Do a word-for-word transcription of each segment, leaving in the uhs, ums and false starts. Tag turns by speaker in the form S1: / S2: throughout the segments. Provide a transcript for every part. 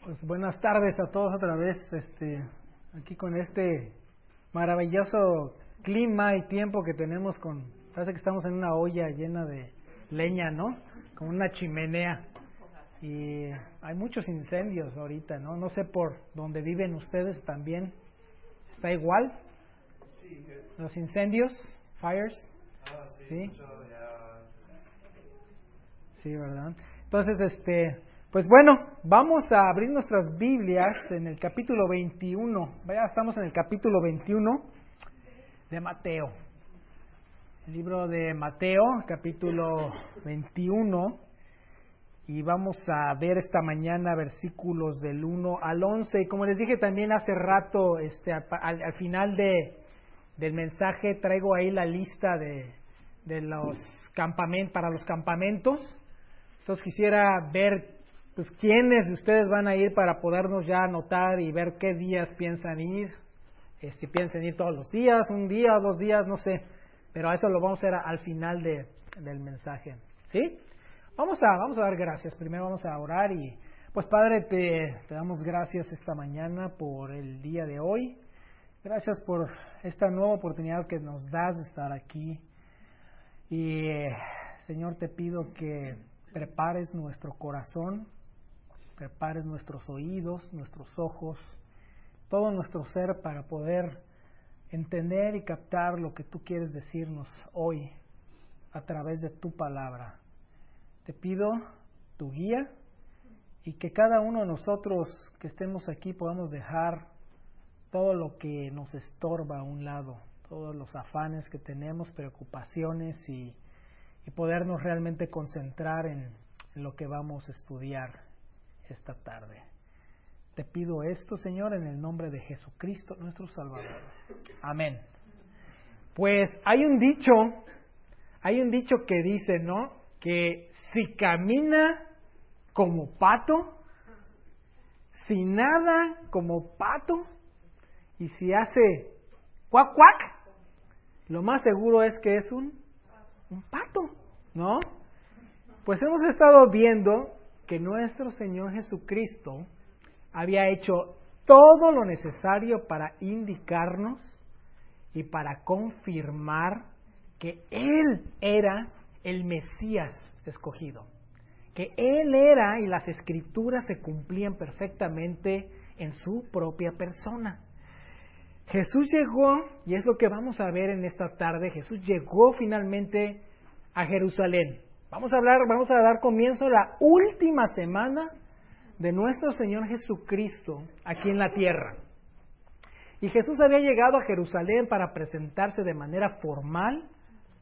S1: Pues buenas tardes a todos otra vez, este, aquí con este maravilloso clima y tiempo que tenemos con, parece que estamos en una olla llena de leña, ¿no? Como una chimenea. Y hay muchos incendios ahorita, ¿no? No sé por dónde viven ustedes también. ¿Está igual? Los incendios, fires.
S2: Ah, sí,
S1: Sí,
S2: mucho ya.
S1: sí, ¿verdad? Entonces, este, pues bueno, vamos a abrir nuestras Biblias en el capítulo veintiuno. Ya estamos en el capítulo veintiuno de Mateo. El libro de Mateo, capítulo veintiuno. Y vamos a ver esta mañana versículos del uno al once. Y como les dije también hace rato, este, al, al final de, del mensaje traigo ahí la lista de, de los campamentos, para los campamentos. Entonces quisiera ver pues quiénes de ustedes van a ir para podernos ya anotar y ver qué días piensan ir. Eh, si piensan ir todos los días, un día, dos días, no sé. Pero a eso lo vamos a hacer al final de, del mensaje. ¿Sí? Vamos a, vamos a dar gracias. Primero vamos a orar y pues Padre, te, te damos gracias esta mañana por el día de hoy. Gracias por esta nueva oportunidad que nos das de estar aquí. Y eh, Señor, te pido que prepares nuestro corazón, prepares nuestros oídos, nuestros ojos, todo nuestro ser para poder entender y captar lo que tú quieres decirnos hoy a través de tu palabra. Te pido tu guía y que cada uno de nosotros que estemos aquí podamos dejar todo lo que nos estorba a un lado, todos los afanes que tenemos, preocupaciones y, y podernos realmente concentrar en, en lo que vamos a estudiar esta tarde. Te pido esto, Señor, en el nombre de Jesucristo, nuestro Salvador. Amén. Pues hay un dicho, hay un dicho que dice, ¿no? Que si camina como pato, si nada como pato, y si hace cuac cuac, lo más seguro es que es un, un pato, ¿no? Pues hemos estado viendo que nuestro Señor Jesucristo había hecho todo lo necesario para indicarnos y para confirmar que Él era el Mesías escogido, que Él era y las Escrituras se cumplían perfectamente en su propia persona. Jesús llegó, y es lo que vamos a ver en esta tarde, Jesús llegó finalmente a Jerusalén. Vamos a hablar, vamos a dar comienzo a la última semana de nuestro Señor Jesucristo aquí en la tierra. Y Jesús había llegado a Jerusalén para presentarse de manera formal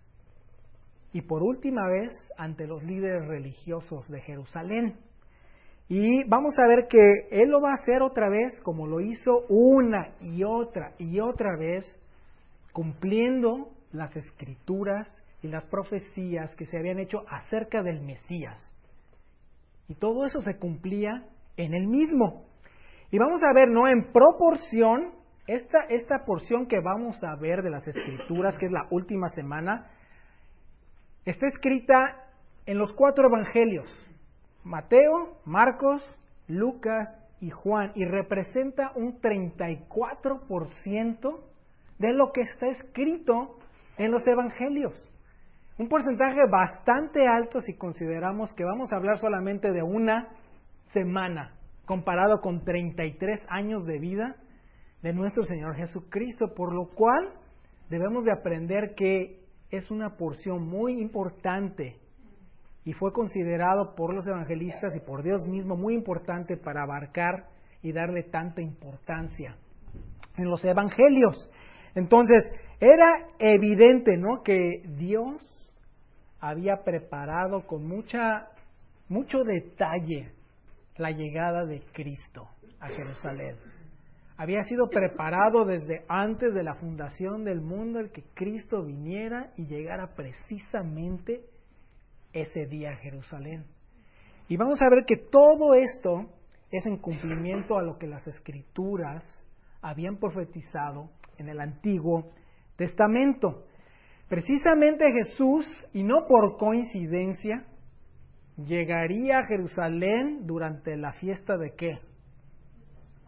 S1: y por última vez ante los líderes religiosos de Jerusalén. Y vamos a ver que Él lo va a hacer otra vez como lo hizo una y otra y otra vez, cumpliendo las escrituras y las profecías que se habían hecho acerca del Mesías. Y todo eso se cumplía en Él mismo. Y vamos a ver, ¿no? En proporción, esta, esta porción que vamos a ver de las escrituras, que es la última semana, está escrita en los cuatro evangelios, Mateo, Marcos, Lucas y Juan, y representa un treinta y cuatro por ciento de lo que está escrito en los evangelios. Un porcentaje bastante alto si consideramos que vamos a hablar solamente de una semana, comparado con treinta y tres años de vida de nuestro Señor Jesucristo, por lo cual debemos de aprender que es una porción muy importante y fue considerado por los evangelistas y por Dios mismo muy importante para abarcar y darle tanta importancia en los evangelios. Entonces, era evidente, ¿no?, que Dios había preparado con mucha, mucho detalle la llegada de Cristo a Jerusalén. Había sido preparado desde antes de la fundación del mundo el que Cristo viniera y llegara precisamente ese día a Jerusalén. Y vamos a ver que todo esto es en cumplimiento a lo que las Escrituras habían profetizado en el Antiguo Testamento. Precisamente Jesús, y no por coincidencia, llegaría a Jerusalén durante la fiesta de ¿qué?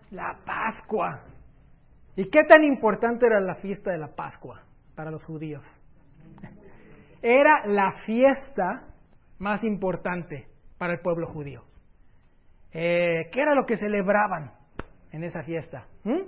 S1: La Pascua. ¿Y qué tan importante era la fiesta de la Pascua para los judíos? Era la fiesta más importante para el pueblo judío. Eh, ¿Qué era lo que celebraban en esa fiesta? ¿Mm?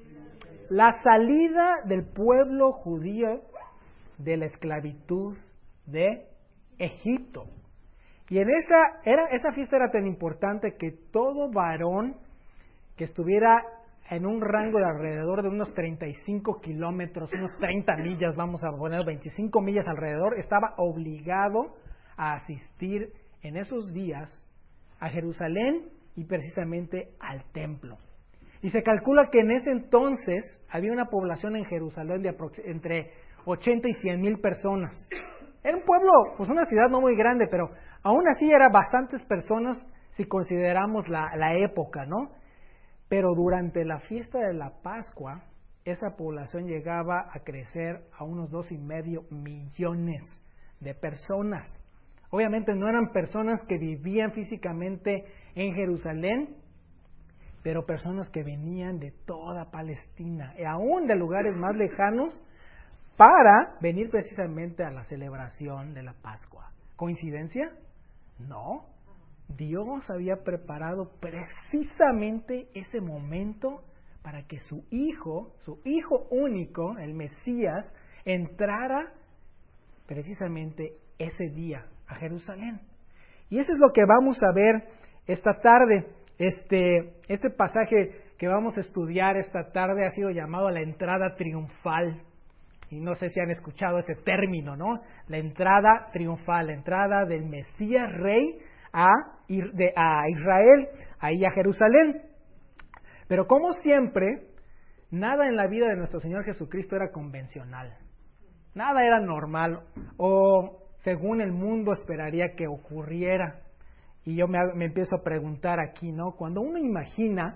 S1: La salida del pueblo judío de la esclavitud de Egipto. Y en esa, era, esa fiesta era tan importante que todo varón que estuviera en un rango de alrededor de unos treinta y cinco kilómetros, unos treinta millas, vamos a poner veinticinco millas alrededor, estaba obligado a asistir en esos días a Jerusalén y precisamente al templo. Y se calcula que en ese entonces había una población en Jerusalén de aprox- entre ochenta y cien mil personas. Era un pueblo, pues una ciudad no muy grande, pero aún así era bastantes personas si consideramos la, la época, ¿no? Pero durante la fiesta de la Pascua, esa población llegaba a crecer a unos dos y medio millones de personas. Obviamente no eran personas que vivían físicamente en Jerusalén, pero personas que venían de toda Palestina, y aún de lugares más lejanos, para venir precisamente a la celebración de la Pascua. ¿Coincidencia? No. Dios había preparado precisamente ese momento para que su hijo, su hijo único, el Mesías, entrara precisamente ese día a Jerusalén. Y eso es lo que vamos a ver esta tarde. Este, este pasaje que vamos a estudiar esta tarde ha sido llamado la entrada triunfal. Y no sé si han escuchado ese término, ¿no? La entrada triunfal, la entrada del Mesías Rey a, de, a Israel, ahí a Jerusalén. Pero como siempre, nada en la vida de nuestro Señor Jesucristo era convencional. Nada era normal o según el mundo esperaría que ocurriera. Y yo me, me empiezo a preguntar aquí, ¿no? Cuando uno imagina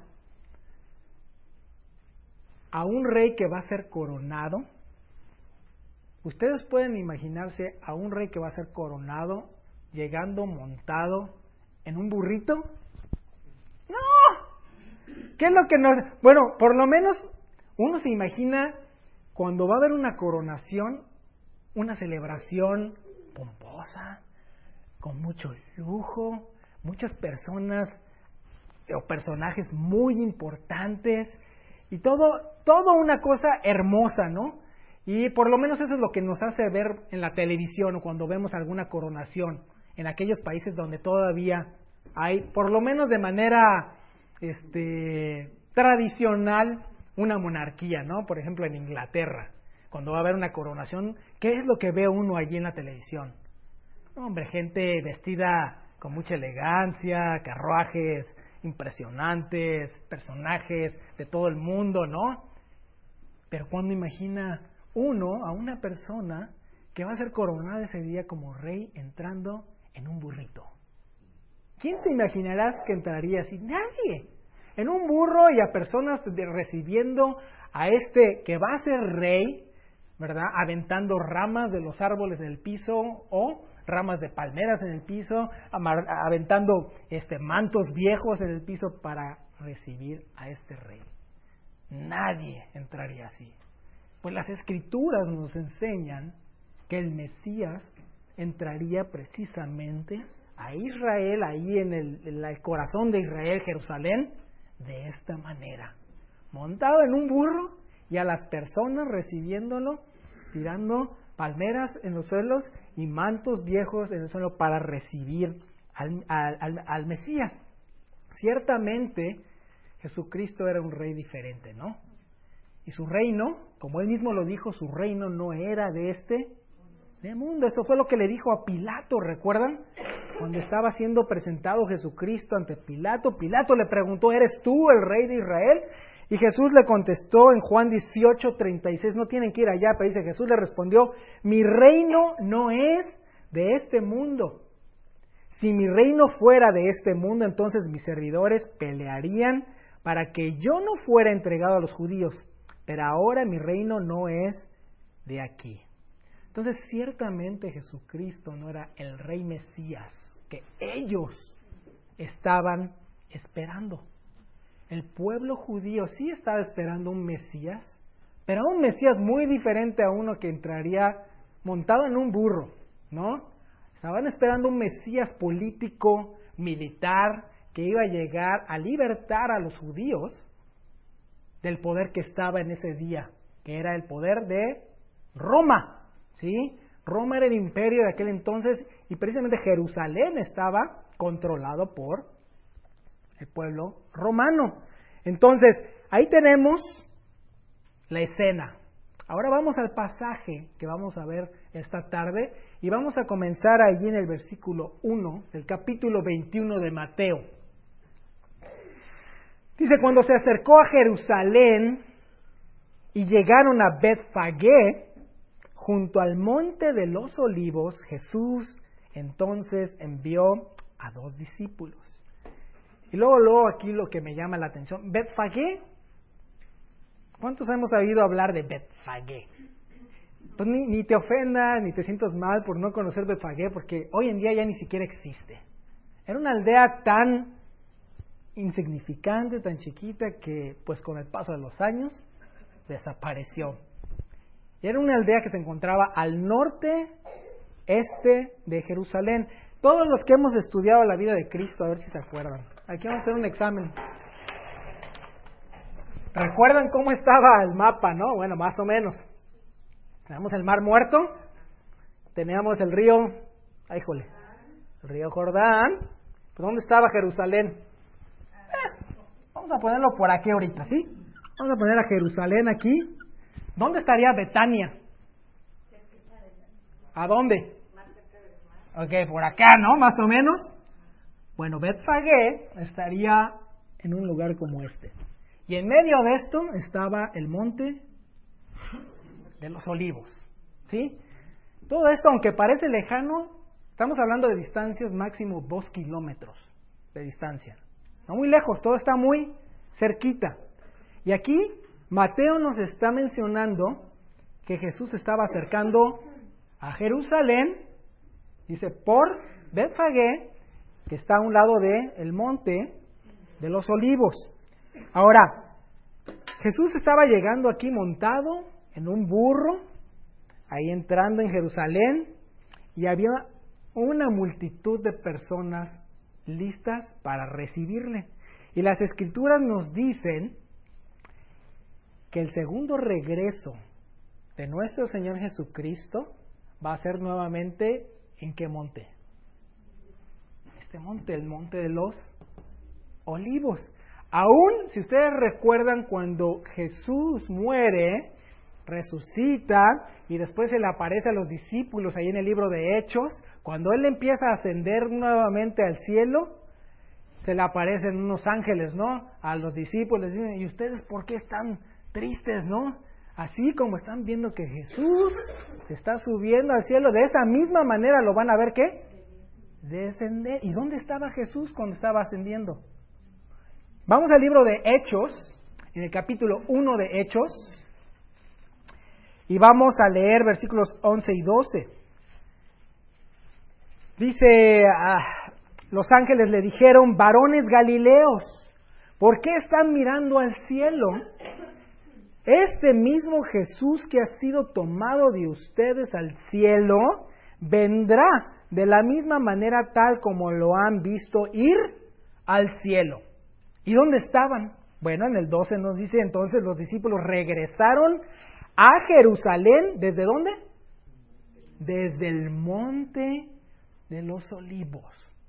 S1: a un rey que va a ser coronado, ¿ustedes pueden imaginarse a un rey que va a ser coronado llegando montado en un burrito? ¡No! ¿Qué es lo que nos...? Bueno, por lo menos uno se imagina cuando va a haber una coronación, una celebración pomposa, con mucho lujo, muchas personas o personajes muy importantes y todo, todo una cosa hermosa, ¿no? Y por lo menos eso es lo que nos hace ver en la televisión o cuando vemos alguna coronación en aquellos países donde todavía hay, por lo menos de manera este, tradicional, una monarquía, ¿no? Por ejemplo, en Inglaterra, cuando va a haber una coronación, ¿qué es lo que ve uno allí en la televisión? Hombre, gente vestida con mucha elegancia, carruajes impresionantes, personajes de todo el mundo, ¿no? Pero cuando imagina uno a una persona que va a ser coronada ese día como rey entrando en un burrito. ¿Quién te imaginarás que entraría así? Nadie. En un burro y a personas de, recibiendo a este que va a ser rey, ¿verdad? Aventando ramas de los árboles en el piso o ramas de palmeras en el piso, amar, aventando este, mantos viejos en el piso para recibir a este rey. Nadie entraría así. Pues las Escrituras nos enseñan que el Mesías entraría precisamente a Israel, ahí en el, en el corazón de Israel, Jerusalén, de esta manera, montado en un burro y a las personas recibiéndolo, tirando palmeras en los suelos y mantos viejos en el suelo para recibir al, al, al, al Mesías. Ciertamente Jesucristo era un rey diferente, ¿no? Y su reino, como él mismo lo dijo, su reino no era de este de mundo. Eso fue lo que le dijo a Pilato, ¿recuerdan? Cuando estaba siendo presentado Jesucristo ante Pilato, Pilato le preguntó, ¿eres tú el rey de Israel? Y Jesús le contestó en Juan dieciocho, treinta y seis, no tienen que ir allá, pero dice, Jesús le respondió, mi reino no es de este mundo. Si mi reino fuera de este mundo, entonces mis servidores pelearían para que yo no fuera entregado a los judíos. Pero ahora mi reino no es de aquí. Entonces, ciertamente Jesucristo no era el rey Mesías que ellos estaban esperando. el pueblo judío sí estaba esperando un Mesías, pero un Mesías muy diferente a uno que entraría montado en un burro, ¿no? Estaban esperando un Mesías político, militar, que iba a llegar a libertar a los judíos del poder que estaba en ese día, que era el poder de Roma, ¿sí? Roma era el imperio de aquel entonces y precisamente Jerusalén estaba controlado por el pueblo romano. Entonces, ahí tenemos la escena. Ahora vamos al pasaje que vamos a ver esta tarde y vamos a comenzar allí en el versículo uno del capítulo veintiuno de Mateo. Dice, cuando se acercó a Jerusalén y llegaron a Betfagé, junto al monte de los olivos, Jesús entonces envió a dos discípulos. Y luego, luego aquí lo que me llama la atención, Betfagé. ¿Cuántos hemos oído hablar de Betfagé? Pues ni, ni te ofendas, ni te sientas mal por no conocer Betfagé, porque hoy en día ya ni siquiera existe. Era una aldea tan insignificante, tan chiquita, que pues con el paso de los años desapareció. Era una aldea que se encontraba al norte, este de Jerusalén. Todos los que hemos estudiado la vida de Cristo, a ver si se acuerdan. Aquí vamos a hacer un examen. ¿Recuerdan cómo estaba el mapa, no? Bueno, más o menos. Tenemos el Mar Muerto, teníamos el río, ay, jole, el río Jordán. Pues, ¿dónde estaba Jerusalén? Eh, vamos a ponerlo por aquí ahorita, ¿sí? Vamos a poner a Jerusalén aquí. ¿Dónde estaría Betania? ¿A dónde? Ok, por acá, ¿no? Más o menos. Bueno, Betfagé estaría en un lugar como este. Y en medio de esto estaba el monte de los olivos, ¿sí? Todo esto, aunque parece lejano, estamos hablando de distancias máximo dos kilómetros de distancia. No muy lejos, todo está muy cerquita. Y aquí Mateo nos está mencionando que Jesús estaba acercando a Jerusalén, dice, por Betfagé, que está a un lado del monte de los olivos. Ahora, Jesús estaba llegando aquí montado en un burro, ahí entrando en Jerusalén, y había una multitud de personas listas para recibirle. Y las Escrituras nos dicen que el segundo regreso de nuestro Señor Jesucristo va a ser nuevamente ¿en qué monte? Este monte, el monte de los olivos. Aún, si ustedes recuerdan, cuando Jesús muere, resucita y después se le aparece a los discípulos ahí en el libro de Hechos, cuando Él empieza a ascender nuevamente al cielo, se le aparecen unos ángeles, ¿no? A los discípulos, dicen, ¿y ustedes por qué están tristes, no? Así como están viendo que Jesús está subiendo al cielo, de esa misma manera lo van a ver, ¿qué? Descender. ¿Y dónde estaba Jesús cuando estaba ascendiendo? Vamos al libro de Hechos, en el capítulo uno de Hechos, y vamos a leer versículos once y doce. Dice, ah, los ángeles le dijeron, varones galileos, ¿por qué están mirando al cielo? Este mismo Jesús que ha sido tomado de ustedes al cielo, vendrá de la misma manera tal como lo han visto ir al cielo. ¿Y dónde estaban? Bueno, en el doce nos dice, entonces los discípulos regresaron a Jerusalén, ¿desde dónde? Desde el monte de los olivos.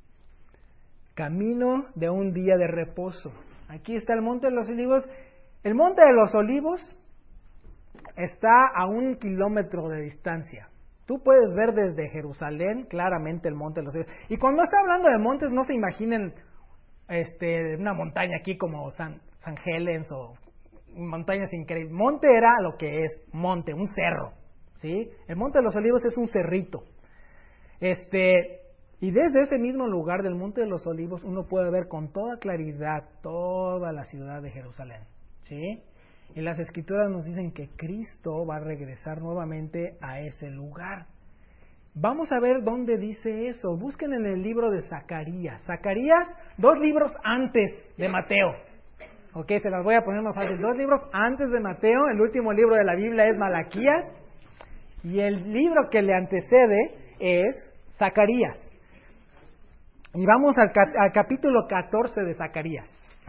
S1: Camino de un día de reposo. Aquí está el monte de los olivos. El monte de los olivos está a un kilómetro de distancia. Tú puedes ver desde Jerusalén claramente el monte de los olivos. Y cuando está hablando de montes, no se imaginen este, una montaña aquí como San, San Helens o montañas increíbles. Monte era lo que es monte, un cerro, ¿sí? El monte de los olivos es un cerrito. Este, y desde ese mismo lugar del monte de los olivos uno puede ver con toda claridad toda la ciudad de Jerusalén, ¿sí? Y las Escrituras nos dicen que Cristo va a regresar nuevamente a ese lugar. Vamos a ver dónde dice eso. Busquen en el libro de Zacarías. Zacarías, dos libros antes de Mateo. Ok, se las voy a poner más fácil. Dos libros antes de Mateo. El último libro de la Biblia es Malaquías. Y el libro que le antecede es Zacarías. Y vamos al, cap- al capítulo catorce de Zacarías.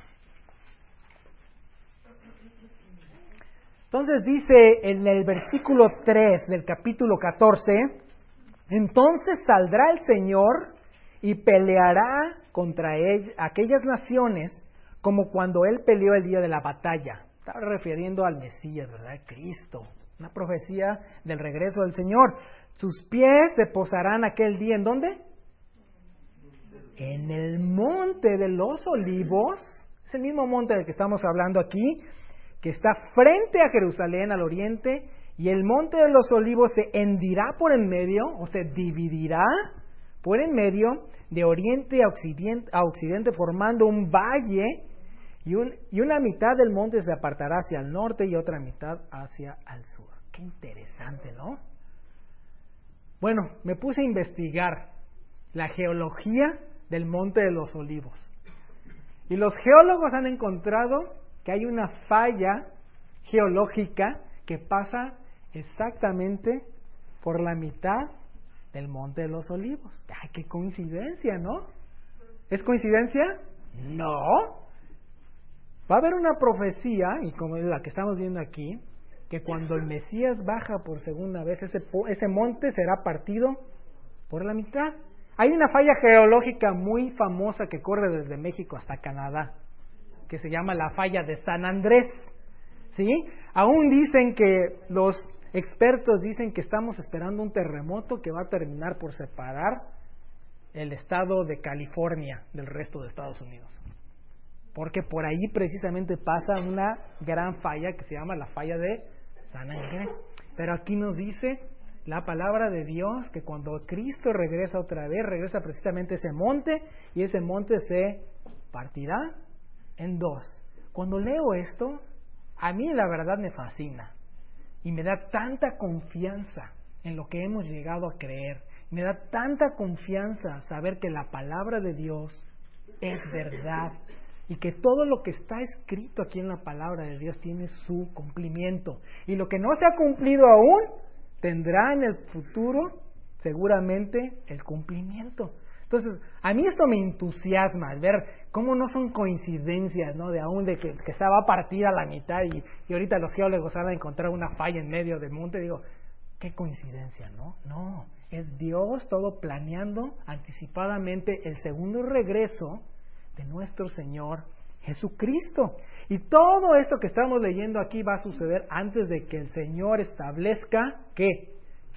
S1: Entonces dice en el versículo tres del capítulo catorce, entonces saldrá el Señor y peleará contra él, aquellas naciones como cuando Él peleó el día de la batalla. Estaba refiriendo al Mesías, ¿verdad? Cristo. Una profecía del regreso del Señor. Sus pies se posarán aquel día, ¿en dónde? En el monte de los olivos. Es el mismo monte del que estamos hablando aquí, que está frente a Jerusalén, al oriente, y el monte de los olivos se hendirá por en medio, o se dividirá por en medio, de oriente a occidente, a occidente formando un valle, y, un, y una mitad del monte se apartará hacia el norte y otra mitad hacia el sur. Qué interesante, ¿no? Bueno, me puse a investigar la geología del monte de los olivos. Y los geólogos han encontrado que hay una falla geológica que pasa exactamente por la mitad del monte de los olivos. ¡Ay, qué coincidencia!, ¿no? ¿Es coincidencia? No. Va a haber una profecía, y como la que estamos viendo aquí, que cuando el Mesías baja por segunda vez, ese, ese monte será partido por la mitad. Hay una falla geológica muy famosa que corre desde México hasta Canadá, que se llama la falla de San Andrés, ¿sí? Aún dicen que los expertos dicen que estamos esperando un terremoto que va a terminar por separar el estado de California del resto de Estados Unidos, porque por ahí precisamente pasa una gran falla que se llama la falla de San Andrés. Pero aquí nos dice la palabra de Dios que cuando Cristo regresa otra vez, regresa precisamente a ese monte, y ese monte se partirá en dos. Cuando leo esto, a mí la verdad me fascina y me da tanta confianza en lo que hemos llegado a creer. Me da tanta confianza saber que la palabra de Dios es verdad y que todo lo que está escrito aquí en la palabra de Dios tiene su cumplimiento. Y lo que no se ha cumplido aún tendrá en el futuro seguramente el cumplimiento. Entonces, a mí esto me entusiasma, el ver cómo no son coincidencias, ¿no? De aún de que, que se va a partir a la mitad y, y ahorita los geólogos van a encontrar una falla en medio del monte. Digo, qué coincidencia, ¿no? No, es Dios todo planeando anticipadamente el segundo regreso de nuestro Señor Jesucristo. Y todo esto que estamos leyendo aquí va a suceder antes de que el Señor establezca, ¿qué?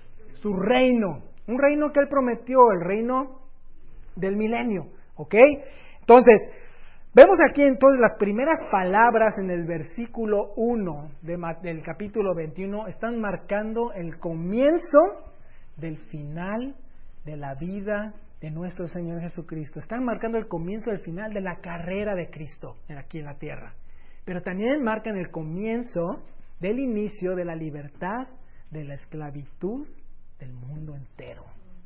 S1: Su reino. Un reino que Él prometió, el reino del milenio, ¿ok? Entonces, vemos aquí entonces las primeras palabras en el versículo uno de, del capítulo veintiuno están marcando el comienzo del final de la vida de nuestro Señor Jesucristo. Están marcando el comienzo del final de la carrera de Cristo aquí en la tierra. Pero también marcan el comienzo del inicio de la libertad de la esclavitud del mundo entero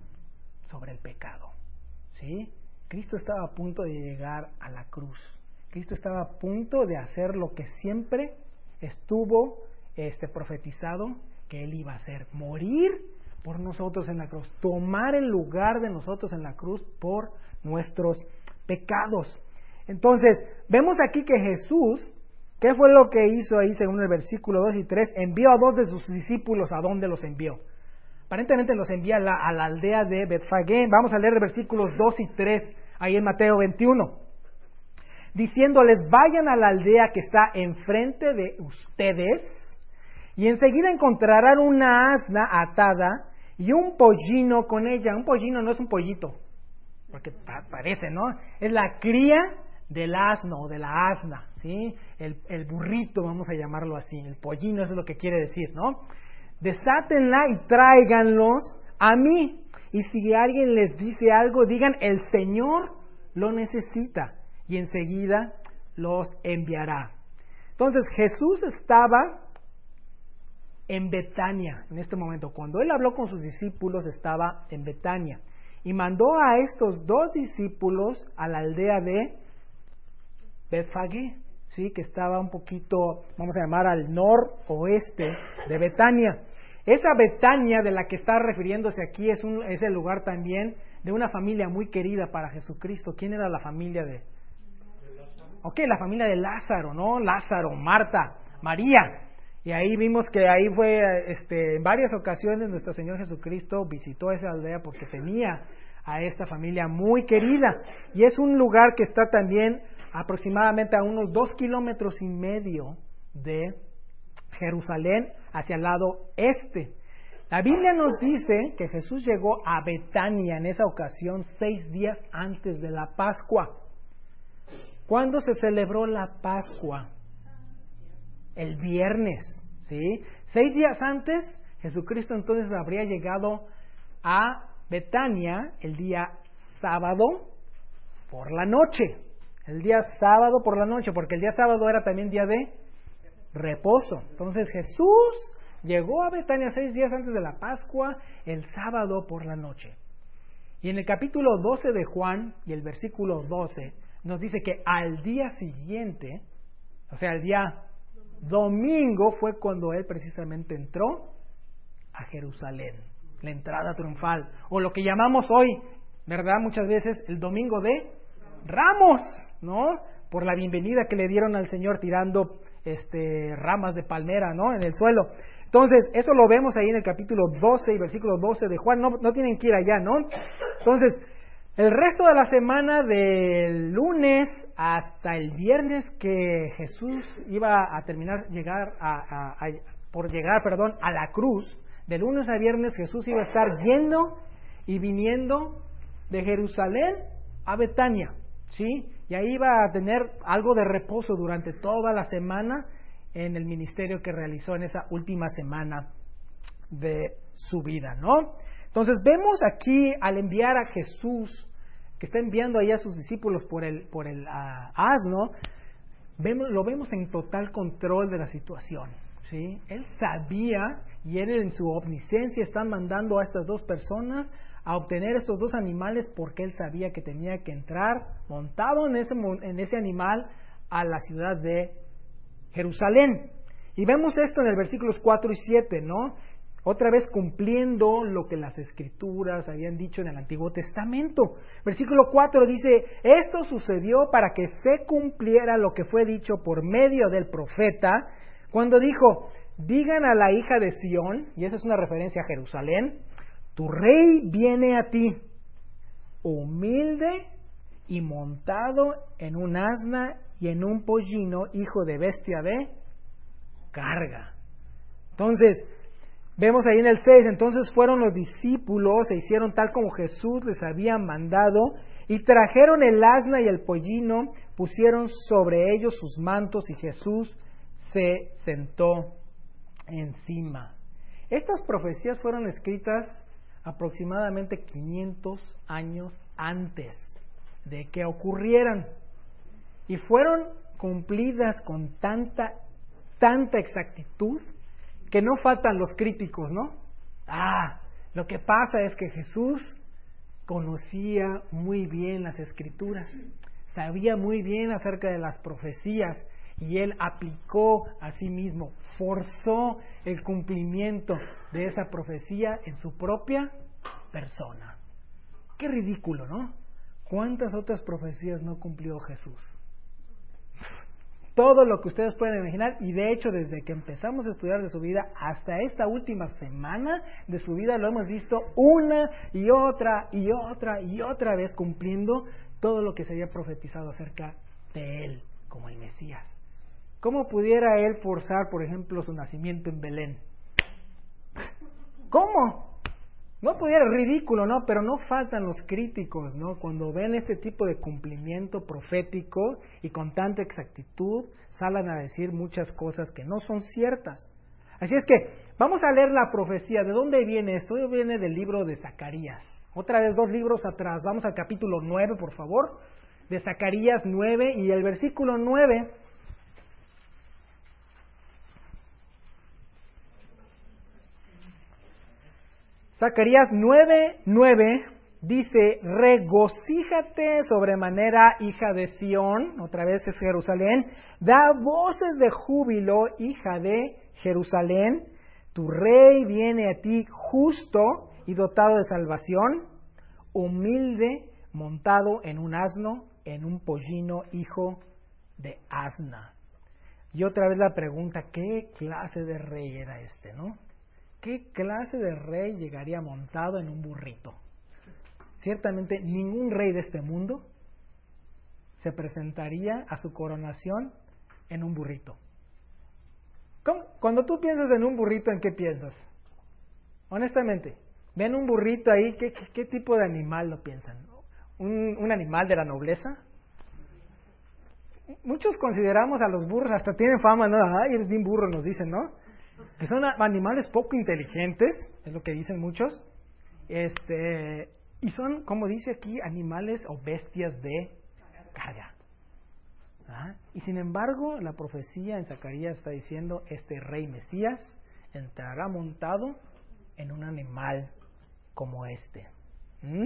S1: sobre el pecado. ¿Sí? Cristo estaba a punto de llegar a la cruz. Cristo estaba a punto de hacer lo que siempre estuvo este, profetizado que Él iba a hacer: morir por nosotros en la cruz, tomar el lugar de nosotros en la cruz por nuestros pecados. Entonces, vemos aquí que Jesús, ¿qué fue lo que hizo ahí según el versículo dos y tres? Envió a dos de sus discípulos. ¿A dónde los envió? Aparentemente los envía a la, a la aldea de Betfagé. Vamos a leer versículos dos y tres ahí en Mateo veintiuno. Diciéndoles: vayan a la aldea que está enfrente de ustedes, y enseguida encontrarán una asna atada y un pollino con ella. Un pollino no es un pollito, porque parece, ¿no? Es la cría del asno o de la asna, ¿sí? El, el burrito, vamos a llamarlo así. El pollino, eso es lo que quiere decir, ¿no? Desátenla y tráiganlos a mí. Y si alguien les dice algo, digan: el Señor lo necesita, y enseguida los enviará. Entonces Jesús estaba en Betania en este momento. Cuando Él habló con sus discípulos, estaba en Betania. Y mandó a estos dos discípulos a la aldea de Betfagé. sí, que estaba un poquito, vamos a llamar, al noroeste de Betania. Esa Betania de la que está refiriéndose aquí es, un, es el lugar también de una familia muy querida para Jesucristo. ¿Quién era la familia de? Ok, la familia de Lázaro, ¿no? Lázaro, Marta, María. Y ahí vimos que ahí fue, este, en varias ocasiones nuestro Señor Jesucristo visitó esa aldea porque tenía a esta familia muy querida. Y es un lugar que está también aproximadamente a unos dos kilómetros y medio de Jerusalén, hacia el lado este. La Biblia nos dice que Jesús llegó a Betania en esa ocasión seis días antes de la Pascua. ¿Cuándo se celebró la Pascua? El viernes, ¿sí? Seis días antes, Jesucristo entonces habría llegado a Betania el día sábado por la noche. El día sábado por la noche, porque el día sábado era también día de reposo. Entonces Jesús llegó a Betania seis días antes de la Pascua, el sábado por la noche. Y en el capítulo doce de Juan, y el versículo doce, nos dice que al día siguiente, o sea, el día domingo, fue cuando él precisamente entró a Jerusalén, la entrada triunfal, o lo que llamamos hoy, ¿verdad? Muchas veces el domingo de Ramos, ¿no? Por la bienvenida que le dieron al Señor tirando este, ramas de palmera, ¿no? En el suelo. Entonces, eso lo vemos ahí en el capítulo doce y versículo doce de Juan. No, no tienen que ir allá, ¿no? Entonces, el resto de la semana, del lunes hasta el viernes que Jesús iba a terminar llegar a, a, a, por llegar, perdón, a la cruz, de lunes a viernes Jesús iba a estar yendo y viniendo de Jerusalén a Betania, ¿sí? Y ahí iba a tener algo de reposo durante toda la semana en el ministerio que realizó en esa última semana de su vida, ¿no? Entonces vemos aquí al enviar a Jesús, que está enviando ahí a sus discípulos por el, por el uh, asno, vemos, lo vemos en total control de la situación, ¿sí? Él sabía, y él en su omnisciencia está mandando a estas dos personas a obtener estos dos animales porque él sabía que tenía que entrar montado en ese, en ese animal a la ciudad de Jerusalén. Y vemos esto en el versículos cuatro y siete, ¿no? Otra vez cumpliendo lo que las Escrituras habían dicho en el Antiguo Testamento. Versículo cuatro dice, esto sucedió para que se cumpliera lo que fue dicho por medio del profeta, cuando dijo, digan a la hija de Sión, y eso es una referencia a Jerusalén, tu rey viene a ti, humilde y montado en un asna y en un pollino, hijo de bestia de carga. Entonces, vemos ahí en el seis, entonces fueron los discípulos, se hicieron tal como Jesús les había mandado, y trajeron el asna y el pollino, pusieron sobre ellos sus mantos, y Jesús se sentó encima. Estas profecías fueron escritas aproximadamente quinientos años antes de que ocurrieran, y fueron cumplidas con tanta, tanta exactitud, que no faltan los críticos, ¿no? Ah, lo que pasa es que Jesús conocía muy bien las Escrituras, sabía muy bien acerca de las profecías, y él aplicó a sí mismo, forzó el cumplimiento de esa profecía en su propia persona. Qué ridículo, ¿no? ¿Cuántas otras profecías no cumplió Jesús? Todo lo que ustedes pueden imaginar, y de hecho desde que empezamos a estudiar de su vida hasta esta última semana de su vida lo hemos visto una y otra y otra y otra vez cumpliendo todo lo que se había profetizado acerca de él como el Mesías. ¿Cómo pudiera él forzar, por ejemplo, su nacimiento en Belén? ¿Cómo? No pudiera, ridículo, ¿no? Pero no faltan los críticos, ¿no? Cuando ven este tipo de cumplimiento profético y con tanta exactitud, salen a decir muchas cosas que no son ciertas. Así es que vamos a leer la profecía. ¿De dónde viene esto? Viene del libro de Zacarías. Otra vez dos libros atrás. Vamos al capítulo nueve, por favor. De Zacarías nueve y el versículo nueve. Zacarías nueve, nueve dice, regocíjate sobremanera, hija de Sión, otra vez es Jerusalén, da voces de júbilo, hija de Jerusalén, tu rey viene a ti justo y dotado de salvación, humilde, montado en un asno, en un pollino, hijo de asna. Y otra vez la pregunta, ¿qué clase de rey era este, no? ¿Qué clase de rey llegaría montado en un burrito? Ciertamente ningún rey de este mundo se presentaría a su coronación en un burrito. ¿Cómo? Cuando tú piensas en un burrito, ¿en qué piensas? Honestamente, ven un burrito ahí, ¿qué, qué, qué tipo de animal lo piensan? ¿Un, un animal de la nobleza? Muchos consideramos a los burros, hasta tienen fama, ¿no? Ay, eres bien burro, nos dicen, ¿no? Que son animales poco inteligentes, es lo que dicen muchos. Este... Y son, como dice aquí, animales o bestias de carga. ¿Ah? Y sin embargo, la profecía en Zacarías está diciendo, este rey Mesías entrará montado en un animal como este. ¿Mm?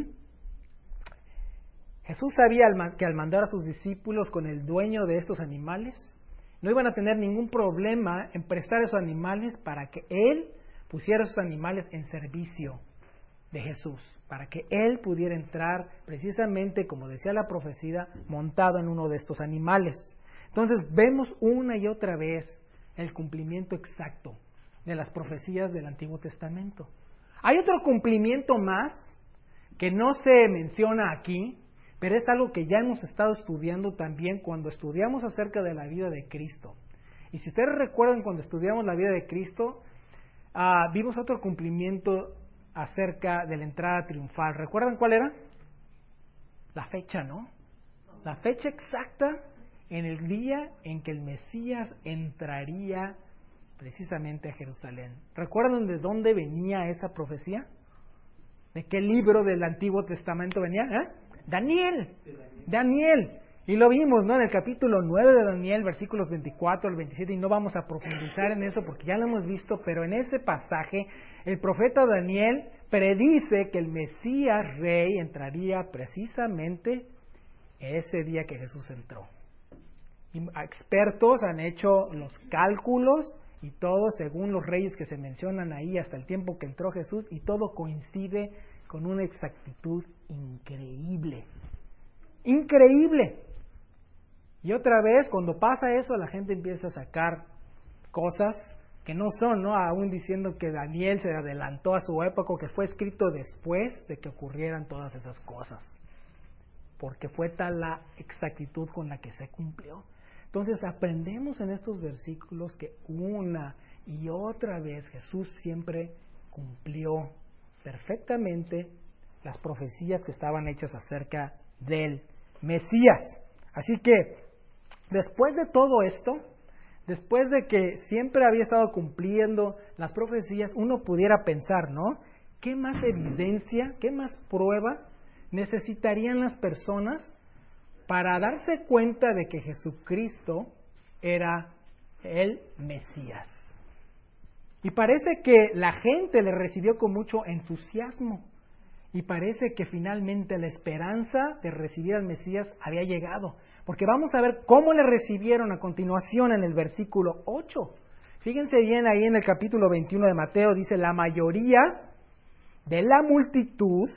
S1: Jesús sabía que al mandar a sus discípulos con el dueño de estos animales, no iban a tener ningún problema en prestar esos animales para que Él pusiera esos animales en servicio de Jesús, para que Él pudiera entrar precisamente, como decía la profecía, montado en uno de estos animales. Entonces vemos una y otra vez el cumplimiento exacto de las profecías del Antiguo Testamento. Hay otro cumplimiento más que no se menciona aquí, pero es algo que ya hemos estado estudiando también cuando estudiamos acerca de la vida de Cristo. Y si ustedes recuerdan, cuando estudiamos la vida de Cristo, uh, vimos otro cumplimiento acerca de la entrada triunfal. ¿Recuerdan cuál era? La fecha, ¿no? La fecha exacta en el día en que el Mesías entraría precisamente a Jerusalén. ¿Recuerdan de dónde venía esa profecía? ¿De qué libro del Antiguo Testamento venía? ¿Eh? Daniel. Daniel. Y lo vimos, ¿no? En el capítulo nueve de Daniel, versículos veinticuatro al veintisiete, y no vamos a profundizar en eso porque ya lo hemos visto, pero en ese pasaje el profeta Daniel predice que el Mesías Rey entraría precisamente ese día que Jesús entró. Y expertos han hecho los cálculos y todo según los reyes que se mencionan ahí hasta el tiempo que entró Jesús, y todo coincide con una exactitud increíble. Increíble. Y otra vez, cuando pasa eso, la gente empieza a sacar cosas que no son, ¿no? Aún diciendo que Daniel se adelantó a su época, que fue escrito después de que ocurrieran todas esas cosas. Porque fue tal la exactitud con la que se cumplió. Entonces aprendemos en estos versículos que una y otra vez Jesús siempre cumplió perfectamente las profecías que estaban hechas acerca del Mesías. Así que, después de todo esto, después de que siempre había estado cumpliendo las profecías, uno pudiera pensar, ¿no? ¿Qué más evidencia, qué más prueba necesitarían las personas para darse cuenta de que Jesucristo era el Mesías? Y parece que la gente le recibió con mucho entusiasmo. Y parece que finalmente la esperanza de recibir al Mesías había llegado. Porque vamos a ver cómo le recibieron a continuación en el versículo ocho. Fíjense bien ahí en el capítulo veintiuno de Mateo, dice, la mayoría de la multitud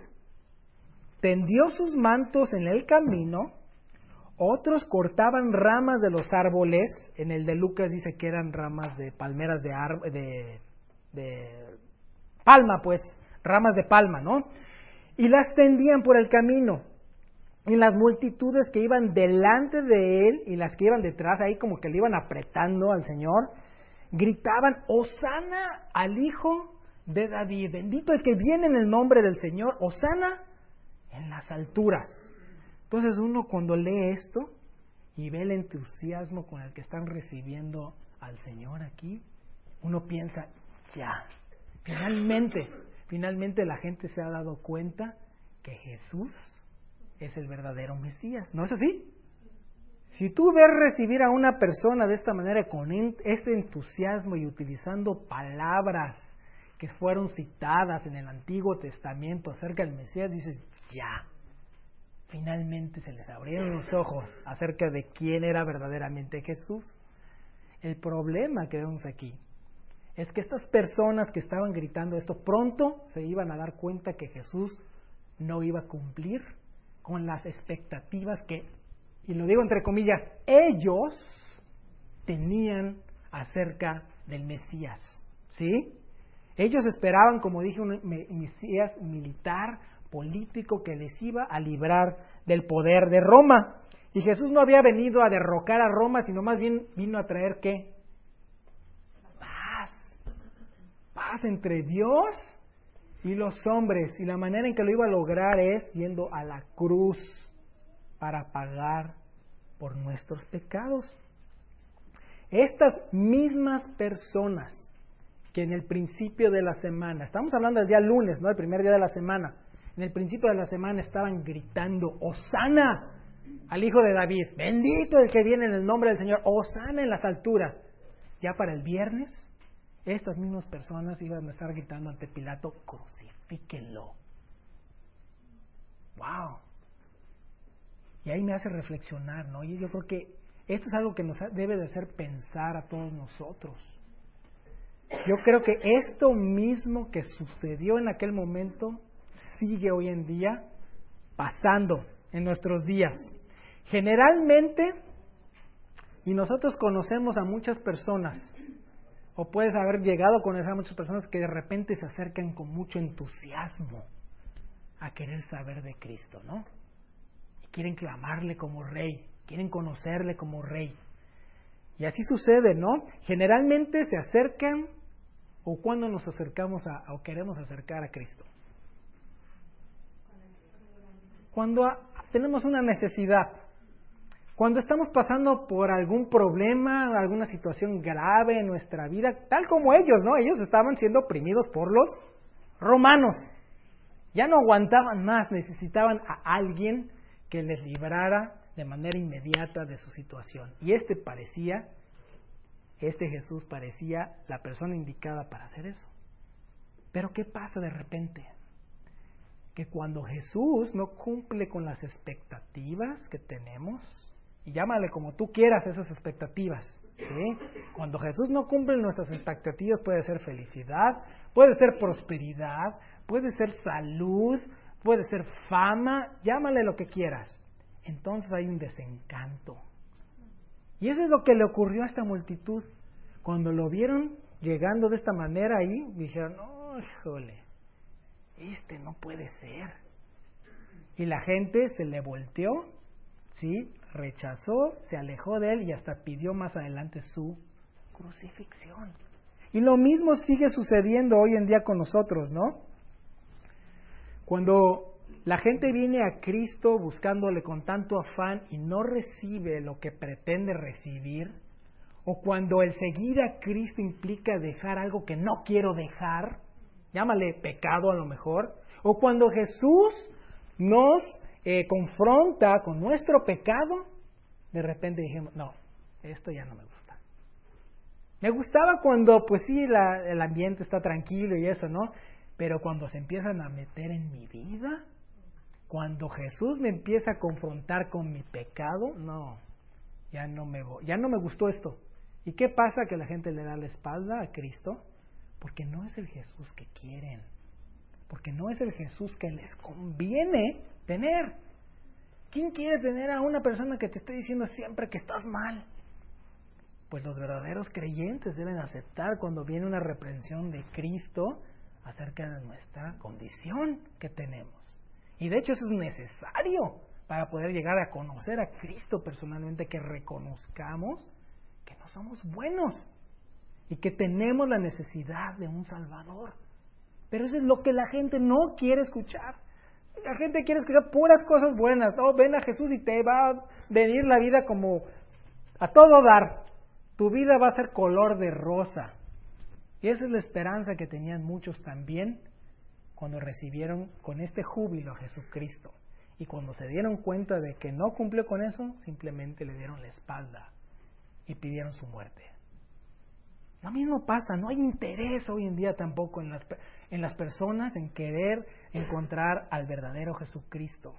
S1: tendió sus mantos en el camino, otros cortaban ramas de los árboles, en el de Lucas dice que eran ramas de palmeras de, ar- de, de palma, pues, ramas de palma, ¿no? Y las tendían por el camino. Y las multitudes que iban delante de él y las que iban detrás, ahí como que le iban apretando al Señor, gritaban, Hosana al Hijo de David, bendito el que viene en el nombre del Señor, Hosana en las alturas. Entonces uno cuando lee esto y ve el entusiasmo con el que están recibiendo al Señor aquí, uno piensa, ya, finalmente, finalmente la gente se ha dado cuenta que Jesús es el verdadero Mesías. ¿No es así? Si tú ves recibir a una persona de esta manera, con este entusiasmo y utilizando palabras que fueron citadas en el Antiguo Testamento acerca del Mesías, dices, ya. Finalmente se les abrieron los ojos acerca de quién era verdaderamente Jesús. El problema que vemos aquí es que estas personas que estaban gritando esto pronto se iban a dar cuenta que Jesús no iba a cumplir con las expectativas que, y lo digo entre comillas, ellos tenían acerca del Mesías, ¿sí? Ellos esperaban, como dije, un Mesías militar, político, que les iba a librar del poder de Roma. Y Jesús no había venido a derrocar a Roma, sino más bien vino a traer, ¿qué? Paz. Paz entre Dios y los hombres. Y la manera en que lo iba a lograr es yendo a la cruz para pagar por nuestros pecados. Estas mismas personas que en el principio de la semana, estamos hablando del día lunes, ¿no? El primer día de la semana, en el principio de la semana estaban gritando, ¡Hosana al Hijo de David! Bendito el que viene en el nombre del Señor, ¡Hosana en las alturas! Ya para el viernes, estas mismas personas iban a estar gritando ante Pilato, ¡crucifíquenlo! ¡Wow! Y ahí me hace reflexionar, ¿no? Y yo creo que esto es algo que nos debe de hacer pensar a todos nosotros. Yo creo que esto mismo que sucedió en aquel momento sigue hoy en día pasando en nuestros días. Generalmente, y nosotros conocemos a muchas personas, o puedes haber llegado a conocer a muchas personas que de repente se acercan con mucho entusiasmo a querer saber de Cristo, ¿no? Y quieren clamarle como rey, quieren conocerle como rey. Y así sucede, ¿no? Generalmente se acercan, o cuando nos acercamos a, o queremos acercar a Cristo. Cuando a, tenemos una necesidad, cuando estamos pasando por algún problema, alguna situación grave en nuestra vida, tal como ellos, ¿no? Ellos estaban siendo oprimidos por los romanos. Ya no aguantaban más, necesitaban a alguien que les librara de manera inmediata de su situación. Y este parecía, este Jesús parecía la persona indicada para hacer eso. Pero ¿qué pasa de repente? Que cuando Jesús no cumple con las expectativas que tenemos, y llámale como tú quieras esas expectativas, ¿sí? Cuando Jesús no cumple nuestras expectativas, puede ser felicidad, puede ser prosperidad, puede ser salud, puede ser fama, llámale lo que quieras. Entonces hay un desencanto. Y eso es lo que le ocurrió a esta multitud. Cuando lo vieron llegando de esta manera ahí, dijeron, oh, híjole, este no puede ser. Y la gente se le volteó, ¿sí? Rechazó, se alejó de él y hasta pidió más adelante su crucifixión. Y lo mismo sigue sucediendo hoy en día con nosotros, ¿no? Cuando la gente viene a Cristo buscándole con tanto afán y no recibe lo que pretende recibir, o cuando el seguir a Cristo implica dejar algo que no quiero dejar, llámale pecado a lo mejor, o cuando Jesús nos eh, confronta con nuestro pecado, de repente dijimos, no, esto ya no me gusta. Me gustaba cuando, pues sí, la, el ambiente está tranquilo y eso, ¿no? Pero cuando se empiezan a meter en mi vida, cuando Jesús me empieza a confrontar con mi pecado, no, ya no me, ya no me gustó esto. ¿Y qué pasa? Que la gente le da la espalda a Cristo porque no es el Jesús que quieren, porque no es el Jesús que les conviene tener. ¿Quién quiere tener a una persona que te esté diciendo siempre que estás mal? Pues los verdaderos creyentes deben aceptar cuando viene una reprensión de Cristo acerca de nuestra condición que tenemos. Y de hecho eso es necesario para poder llegar a conocer a Cristo personalmente, que reconozcamos que no somos buenos y que tenemos la necesidad de un Salvador. Pero eso es lo que la gente no quiere escuchar. La gente quiere escuchar puras cosas buenas. Oh, ven a Jesús y te va a venir la vida como a todo dar. Tu vida va a ser color de rosa. Y esa es la esperanza que tenían muchos también cuando recibieron con este júbilo a Jesucristo. Y cuando se dieron cuenta de que no cumplió con eso, simplemente le dieron la espalda y pidieron su muerte. Lo mismo pasa, no hay interés hoy en día tampoco en las, en las personas en querer encontrar al verdadero Jesucristo.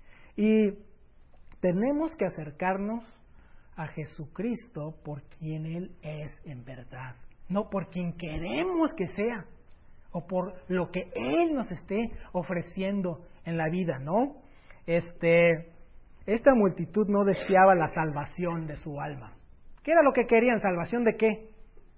S1: Y tenemos que acercarnos a Jesucristo por quien Él es en verdad, no por quien queremos que sea, o por lo que Él nos esté ofreciendo en la vida, ¿no? Este, esta multitud no deseaba la salvación de su alma. ¿Qué era lo que querían? ¿Salvación de qué?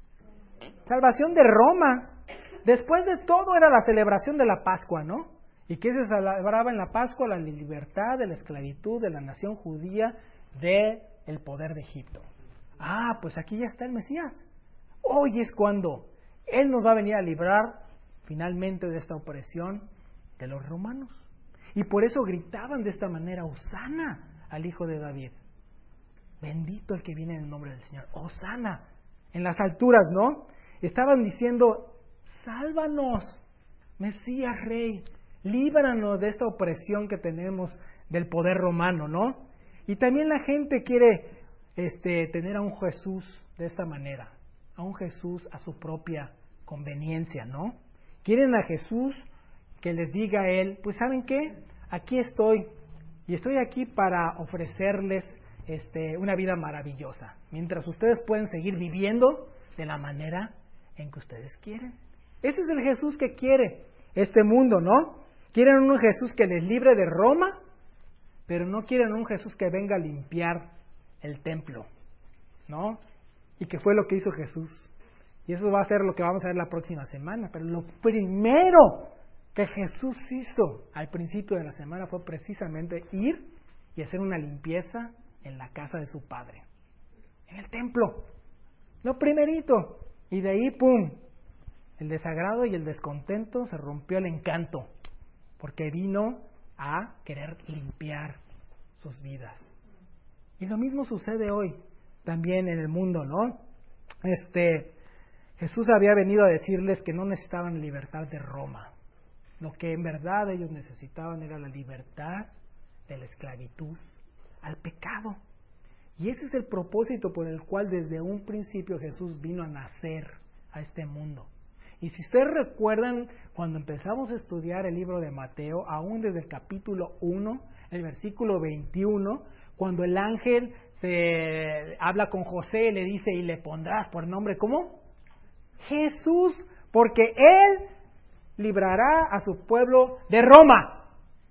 S1: Salvación de Roma. Después de todo era la celebración de la Pascua, ¿no? ¿Y qué se celebraba en la Pascua? La libertad de la esclavitud de la nación judía del poder de Egipto. Ah, pues aquí ya está el Mesías. Hoy es cuando Él nos va a venir a librar finalmente de esta opresión de los romanos. Y por eso gritaban de esta manera: Hosana al Hijo de David. Bendito el que viene en el nombre del Señor. Hosana. En las alturas, ¿no? Estaban diciendo: sálvanos, Mesías Rey, líbranos de esta opresión que tenemos del poder romano, ¿no? Y también la gente quiere este, tener a un Jesús de esta manera, a un Jesús a su propia conveniencia, ¿no? Quieren a Jesús que les diga a Él: pues ¿saben qué? Aquí estoy, y estoy aquí para ofrecerles este, una vida maravillosa, mientras ustedes pueden seguir viviendo de la manera en que ustedes quieren. Ese es el Jesús que quiere este mundo, ¿no? Quieren un Jesús que les libre de Roma, pero no quieren un Jesús que venga a limpiar el templo, ¿no? Y que fue lo que hizo Jesús. Y eso va a ser lo que vamos a ver la próxima semana. Pero lo primero que Jesús hizo al principio de la semana fue precisamente ir y hacer una limpieza en la casa de su Padre, en el templo. Lo primerito. Y de ahí, ¡pum!, el desagrado y el descontento, se rompió el encanto, porque vino a querer limpiar sus vidas. Y lo mismo sucede hoy también en el mundo, ¿no? Este, Jesús había venido a decirles que no necesitaban libertad de Roma. Lo que en verdad ellos necesitaban era la libertad de la esclavitud al pecado. Y ese es el propósito por el cual desde un principio Jesús vino a nacer a este mundo. Y si ustedes recuerdan, cuando empezamos a estudiar el libro de Mateo, aún desde el capítulo uno, el versículo veintiuno, cuando el ángel se habla con José y le dice: y le pondrás por nombre, ¿cómo? Jesús, porque Él librará a su pueblo de Roma.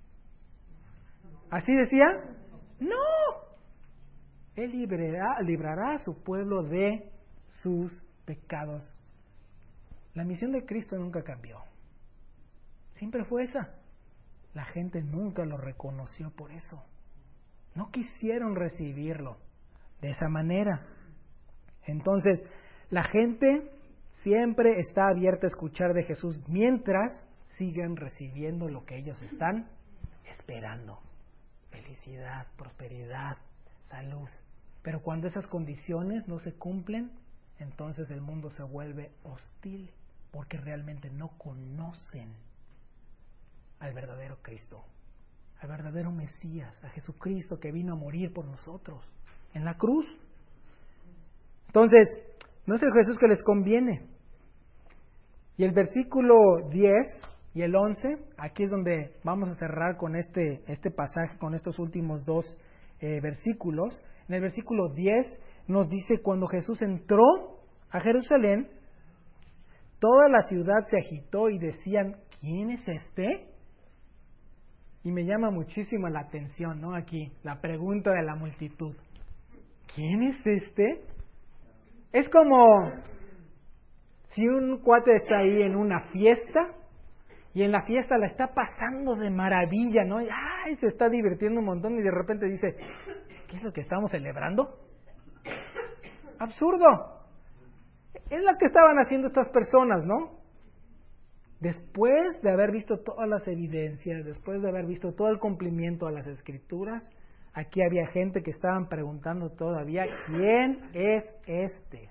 S1: ¿Así decía? No. Él librará, librará a su pueblo de sus pecados. La misión de Cristo nunca cambió. Siempre fue esa. La gente nunca lo reconoció por eso. No quisieron recibirlo de esa manera. Entonces, la gente siempre está abierta a escuchar de Jesús mientras sigan recibiendo lo que ellos están esperando. Felicidad, prosperidad, salud. Pero cuando esas condiciones no se cumplen, entonces el mundo se vuelve hostil, porque realmente no conocen al verdadero Cristo, al verdadero Mesías, a Jesucristo que vino a morir por nosotros en la cruz. Entonces, no es el Jesús que les conviene. Y el versículo diez y el once, aquí es donde vamos a cerrar con este, este pasaje, con estos últimos dos eh, versículos. En el versículo diez nos dice: cuando Jesús entró a Jerusalén, toda la ciudad se agitó y decían: ¿quién es este? Y me llama muchísimo la atención, ¿no? Aquí, la pregunta de la multitud: ¿quién es este? Es como si un cuate está ahí en una fiesta y en la fiesta la está pasando de maravilla, ¿no? Y ¡ay!, se está divirtiendo un montón y de repente dice: ¿qué es lo que estamos celebrando? Absurdo. Es lo que estaban haciendo estas personas, ¿no? Después de haber visto todas las evidencias, después de haber visto todo el cumplimiento a las Escrituras, aquí había gente que estaban preguntando todavía: ¿quién es este?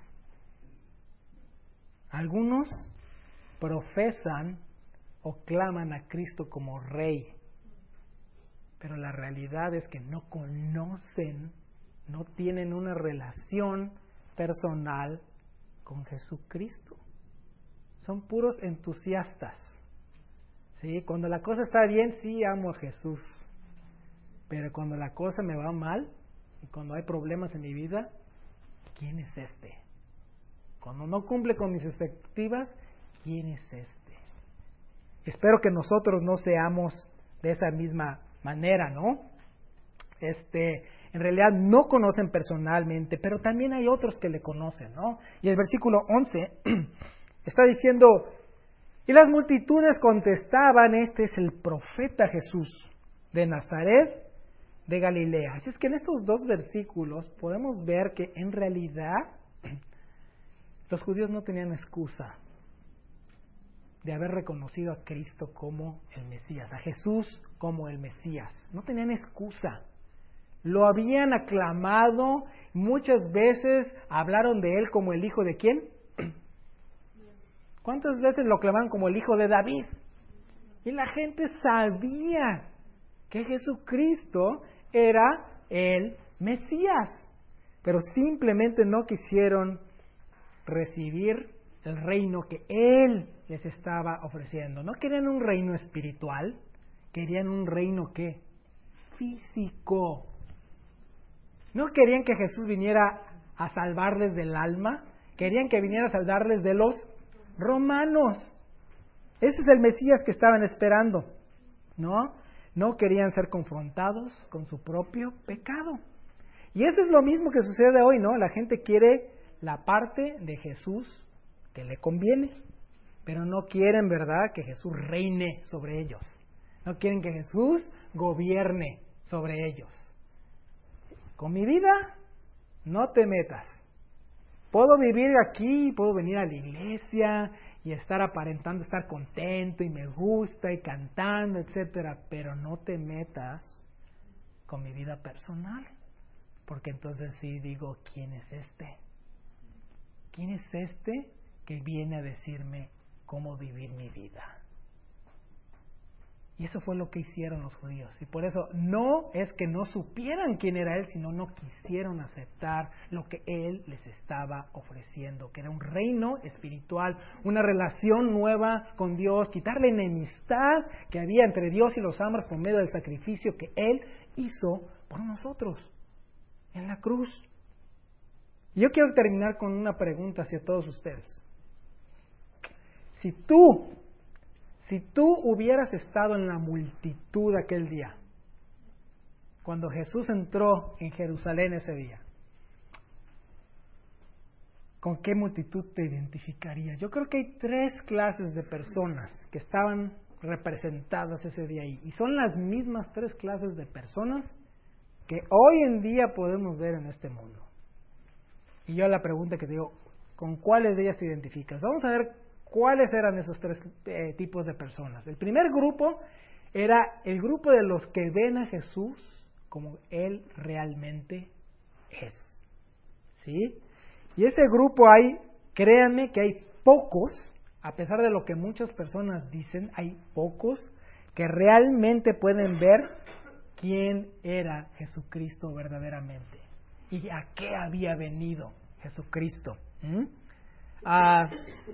S1: Algunos profesan o claman a Cristo como Rey, pero la realidad es que no conocen, no tienen una relación personal con Jesucristo. Son puros entusiastas. ¿Sí? Cuando la cosa está bien, sí amo a Jesús. Pero cuando la cosa me va mal, y cuando hay problemas en mi vida, ¿quién es este? Cuando no cumple con mis expectativas, ¿quién es este? Espero que nosotros no seamos de esa misma manera, ¿no? Este, en realidad no conocen personalmente, pero también hay otros que le conocen, ¿no? Y el versículo once está diciendo, y las multitudes contestaban, este es el profeta Jesús de Nazaret de Galilea. Así es que en estos dos versículos podemos ver que en realidad los judíos no tenían excusa de haber reconocido a Cristo como el Mesías, a Jesús como el Mesías. No tenían excusa. Lo habían aclamado, muchas veces hablaron de él como el hijo de ¿quién? ¿Cuántas veces lo aclamaban como el hijo de David? Y la gente sabía que Jesucristo era el Mesías, pero simplemente no quisieron recibir el reino que Él les estaba ofreciendo. No querían un reino espiritual, querían un reino ¿qué? Físico. No querían que Jesús viniera a salvarles del alma, querían que viniera a salvarles de los romanos. Ese es el Mesías que estaban esperando, ¿no? No querían ser confrontados con su propio pecado. Y eso es lo mismo que sucede hoy, ¿no? La gente quiere la parte de Jesús que le conviene, pero no quieren, ¿verdad?, que Jesús reine sobre ellos. No quieren que Jesús gobierne sobre ellos. Con mi vida no te metas. Puedo vivir aquí, puedo venir a la iglesia y estar aparentando estar contento y me gusta y cantando, etcétera, pero no te metas con mi vida personal, porque entonces sí digo, ¿quién es este? ¿Quién es este que viene a decirme cómo vivir mi vida? Y eso fue lo que hicieron los judíos. Y por eso no es que no supieran quién era Él, sino no quisieron aceptar lo que Él les estaba ofreciendo, que era un reino espiritual, una relación nueva con Dios, quitar la enemistad que había entre Dios y los hombres por medio del sacrificio que Él hizo por nosotros en la cruz. Y yo quiero terminar con una pregunta hacia todos ustedes. Si tú Si tú hubieras estado en la multitud aquel día, cuando Jesús entró en Jerusalén ese día, ¿con qué multitud te identificarías? Yo creo que hay tres clases de personas que estaban representadas ese día ahí. Y son las mismas tres clases de personas que hoy en día podemos ver en este mundo. Y yo la pregunta que te digo, ¿con cuáles de ellas te identificas? Vamos a ver ¿cuáles eran esos tres eh, tipos de personas? El primer grupo era el grupo de los que ven a Jesús como Él realmente es. ¿Sí? Y ese grupo hay, créanme que hay pocos, a pesar de lo que muchas personas dicen, hay pocos que realmente pueden ver quién era Jesucristo verdaderamente y a qué había venido Jesucristo. ¿Mm? Ah...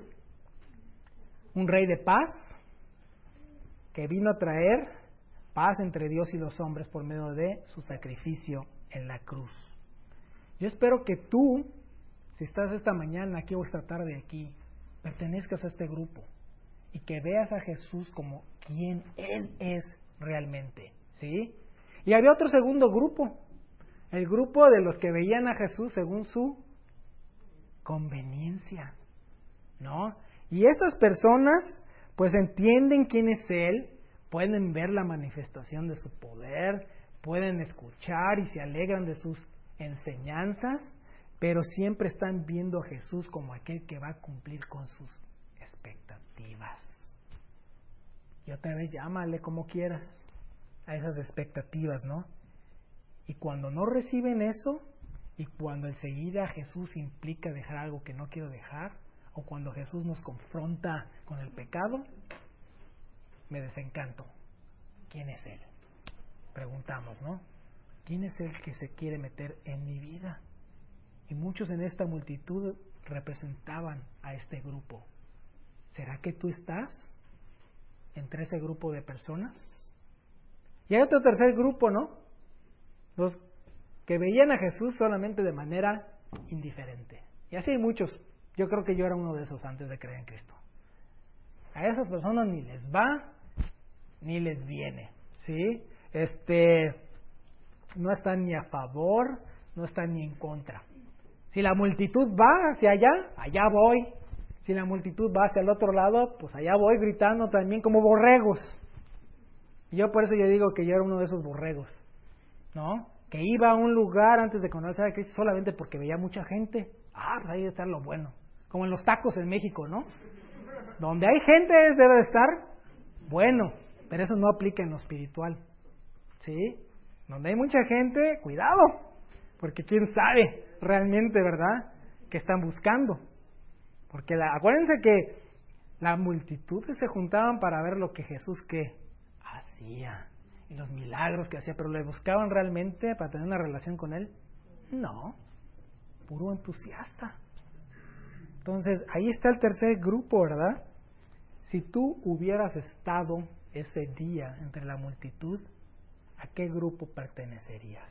S1: Un rey de paz que vino a traer paz entre Dios y los hombres por medio de su sacrificio en la cruz. Yo espero que tú, si estás esta mañana aquí o esta tarde aquí, pertenezcas a este grupo y que veas a Jesús como quien Él es realmente, ¿sí? Y había otro segundo grupo, el grupo de los que veían a Jesús según su conveniencia, ¿no? Y estas personas pues entienden quién es Él, pueden ver la manifestación de su poder, pueden escuchar y se alegran de sus enseñanzas, pero siempre están viendo a Jesús como aquel que va a cumplir con sus expectativas. Y otra vez llámale como quieras a esas expectativas, ¿no? Y cuando no reciben eso, y cuando el seguir a Jesús implica dejar algo que no quiero dejar, o cuando Jesús nos confronta con el pecado, me desencanto. ¿Quién es Él? Preguntamos, ¿no? ¿Quién es el que se quiere meter en mi vida? Y muchos en esta multitud representaban a este grupo. ¿Será que tú estás entre ese grupo de personas? Y hay otro tercer grupo, ¿no? Los que veían a Jesús solamente de manera indiferente. Y así hay muchos. Yo creo que yo era uno de esos antes de creer en Cristo. A esas personas ni les va, ni les viene, ¿sí? Este, no están ni a favor, no están ni en contra. Si la multitud va hacia allá, allá voy. Si la multitud va hacia el otro lado, pues allá voy gritando también como borregos. Y yo por eso yo digo que yo era uno de esos borregos, ¿no? Que iba a un lugar antes de conocer a Cristo solamente porque veía mucha gente. Ah, pues ahí debe estar lo bueno. Como en los tacos en México, ¿no? Donde hay gente debe de estar bueno, pero eso no aplica en lo espiritual, ¿sí? Donde hay mucha gente, cuidado, porque quién sabe realmente, ¿verdad?, qué están buscando. Porque la, acuérdense que la multitud que se juntaban para ver lo que Jesús ¿qué? Hacía y los milagros que hacía, pero ¿le buscaban realmente para tener una relación con Él? No, puro entusiasta. Entonces, ahí está el tercer grupo, ¿verdad? Si tú hubieras estado ese día entre la multitud, ¿a qué grupo pertenecerías?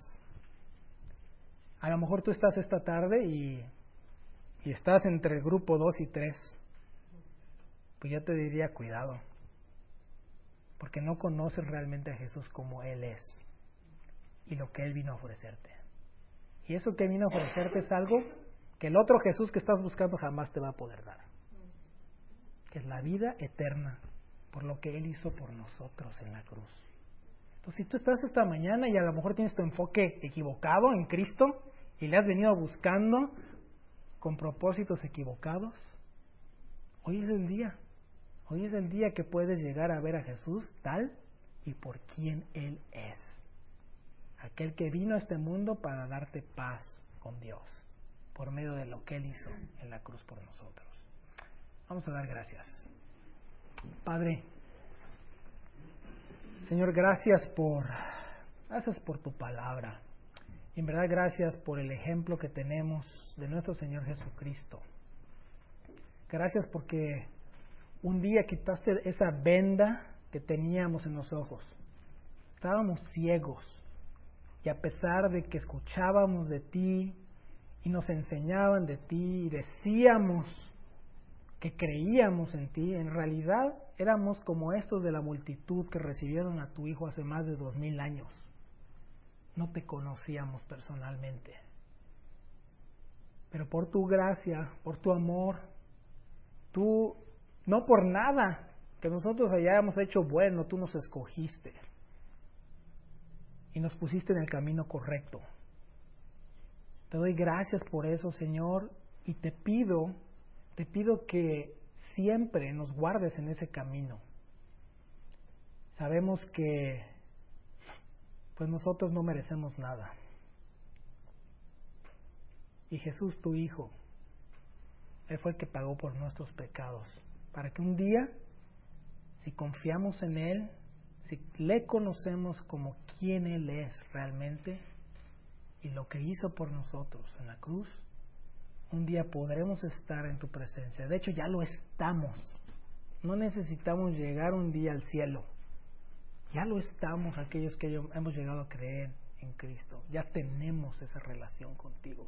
S1: A lo mejor tú estás esta tarde y, y estás entre el grupo dos y tres. Pues yo te diría, cuidado, porque no conoces realmente a Jesús como Él es y lo que Él vino a ofrecerte. Y eso que vino a ofrecerte es algo que el otro Jesús que estás buscando jamás te va a poder dar, que es la vida eterna por lo que Él hizo por nosotros en la cruz. Entonces, si tú estás esta mañana y a lo mejor tienes tu enfoque equivocado en Cristo y le has venido buscando con propósitos equivocados, hoy es el día. Hoy es el día que puedes llegar a ver a Jesús tal y por quien Él es. Aquel que vino a este mundo para darte paz con Dios, por medio de lo que Él hizo en la cruz por nosotros. Vamos a dar gracias. Padre, Señor, gracias por, gracias por tu palabra. Y en verdad gracias por el ejemplo que tenemos de nuestro Señor Jesucristo. Gracias porque un día quitaste esa venda que teníamos en los ojos. Estábamos ciegos. Y a pesar de que escuchábamos de ti y nos enseñaban de ti y decíamos que creíamos en ti, en realidad éramos como estos de la multitud que recibieron a tu Hijo hace más de dos mil años. No te conocíamos personalmente. Pero por tu gracia, por tu amor, tú, no por nada que nosotros hayamos hecho bueno, tú nos escogiste y nos pusiste en el camino correcto. Te doy gracias por eso, Señor, y te pido, te pido que siempre nos guardes en ese camino. Sabemos que pues nosotros no merecemos nada. Y Jesús, tu Hijo, Él fue el que pagó por nuestros pecados, para que un día, si confiamos en Él, si le conocemos como quien Él es realmente y lo que hizo por nosotros en la cruz, un día podremos estar en tu presencia. De hecho, ya lo estamos. No necesitamos llegar un día al cielo. Ya lo estamos aquellos que hemos llegado a creer en Cristo. Ya tenemos esa relación contigo.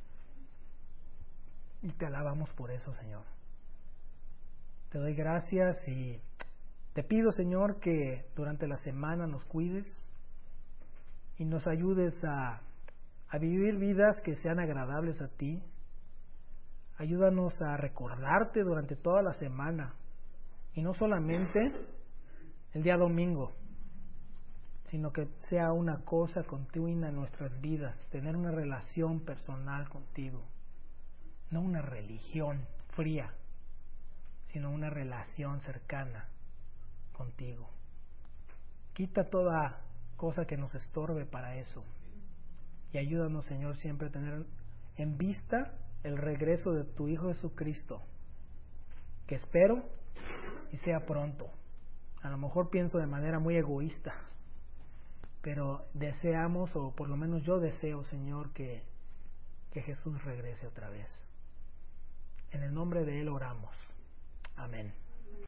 S1: Y te alabamos por eso, Señor. Te doy gracias y te pido, Señor, que durante la semana nos cuides y nos ayudes a, a vivir vidas que sean agradables a ti. Ayúdanos a recordarte durante toda la semana y no solamente el día domingo, sino que sea una cosa continua en nuestras vidas, tener una relación personal contigo, no una religión fría, sino una relación cercana contigo. Quita toda cosa que nos estorbe para eso y ayúdanos, Señor, siempre a tener en vista el regreso de tu Hijo Jesucristo, que espero y sea pronto. A lo mejor pienso de manera muy egoísta, pero deseamos, o por lo menos yo deseo, Señor, que, que Jesús regrese otra vez. En el nombre de Él oramos. Amén.